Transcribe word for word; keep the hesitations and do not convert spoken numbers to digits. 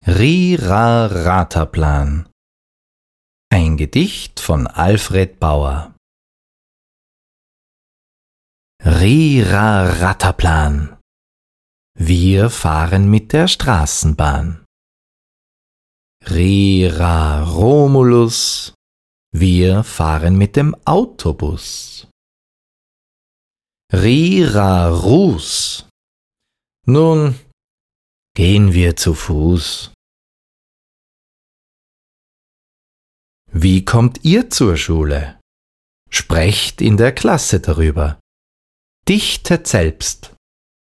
Ri-Ra-Rataplan. Ein Gedicht von Alfred Bauer. Ri-Ra-Rataplan. Wir fahren mit der Straßenbahn. Ri-Ra-Romulus. Wir fahren mit dem Autobus. Ri-Ra-Rus. Nun gehen wir zu Fuß. Wie kommt ihr zur Schule? Sprecht in der Klasse darüber. Dichtet selbst